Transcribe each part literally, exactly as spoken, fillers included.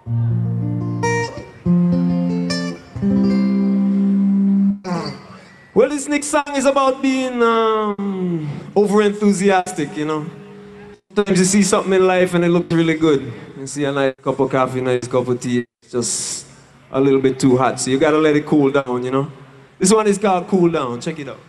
Well, this next song is about being um, over enthusiastic, you know. Sometimes you see something in life and it looks really good. You see a nice cup of coffee, nice cup of tea, it's just a little bit too hot. So you gotta let it cool down, you know. This one is called Cool Down. Check it out.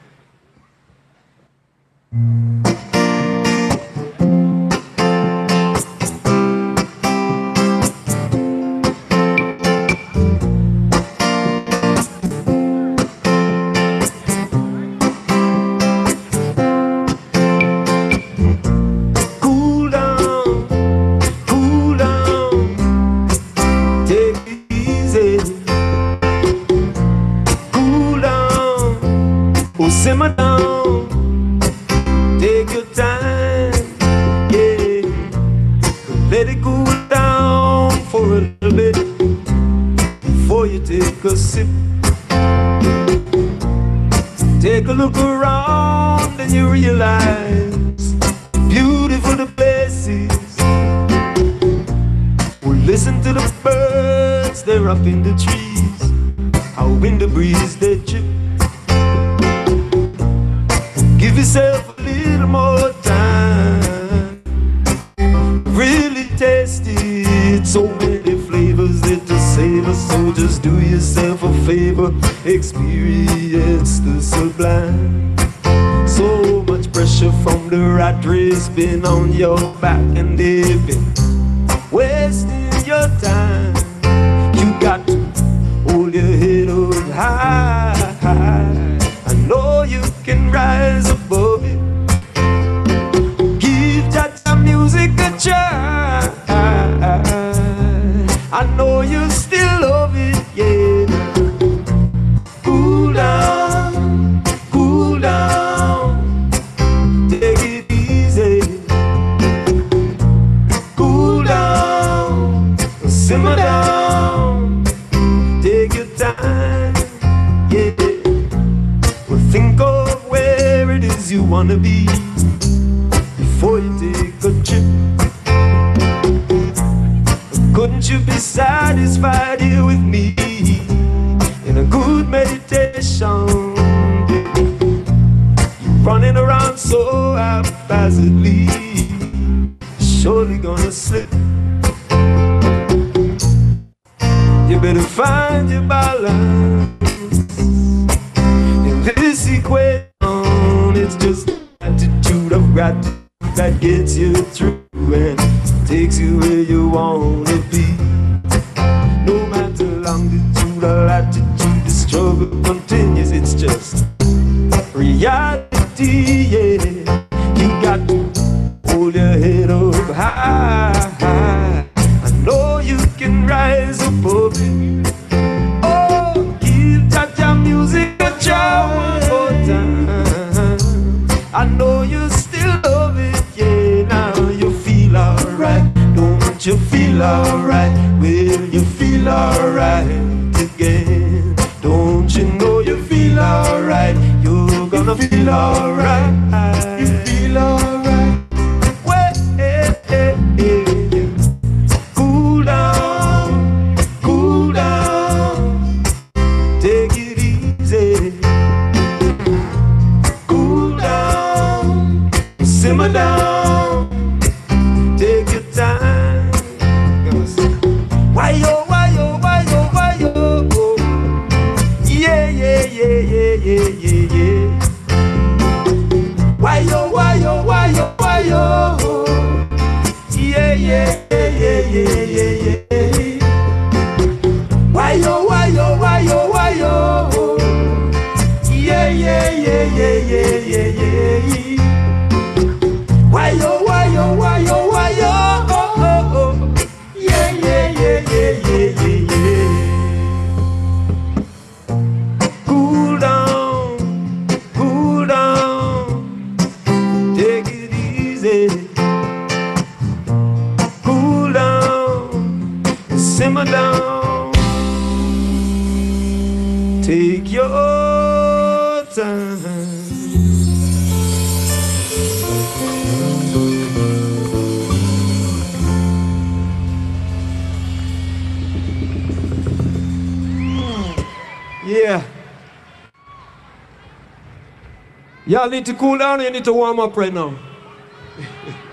Simmer down, take your time, yeah. Let it cool down for a little bit before you take a sip. Take a look around and you realize beautiful the places. Well, listen to the birds, they're up in the trees. How in the breeze they chip. Give yourself a little more time. Really taste it. So many flavors that to savor. So just do yourself a favor. Experience the sublime. So much pressure from the rat race been on your back, and they've been wasting your time. You got to hold your head up high. I know you can rise above it. Give Jaja music a try. I know you still love it, yeah. Cool down, cool down, take it easy. Cool down, simmer down, take your time, yeah. Think of where it is you wanna be before you take a trip. Couldn't you be satisfied here with me in a good meditation? You're running around so haphazardly, surely gonna slip. You better find your balance. This equation, it's just attitude of gratitude that gets you through and takes you where you wanna be. No matter longitude or latitude, the struggle continues. It's just reality, yeah. You got to hold your head up high. I know you can rise above it. Oh, give Jaja music a try. I know you still love it, yeah. Now you feel alright. Don't you feel alright? Will you feel alright again? Don't you know you feel alright? You're gonna feel alright. You feel alright. Well, eh, eh, eh. Cool down, cool down, take it easy. Simmer down, take your time. Why yo, why yo, why yo, why yo? Yeah, yeah, yeah, yeah, yeah, yeah, yeah. Why yo, why yo, why yo, why yo? Yeah, yeah, yeah, yeah, yeah, yeah. Why yo, why yo, why yo, why yo? Yeah, yeah, yeah, yeah, yeah, yeah, yeah. Why yo, why yo, why yo, why yo? Oh, oh, oh. Yeah, yeah, yeah, yeah, yeah, yeah, yeah. Cool down, cool down, take it easy. Cool down, simmer down, take your time. Yeah. Y'all need to cool down or you need to warm up right now?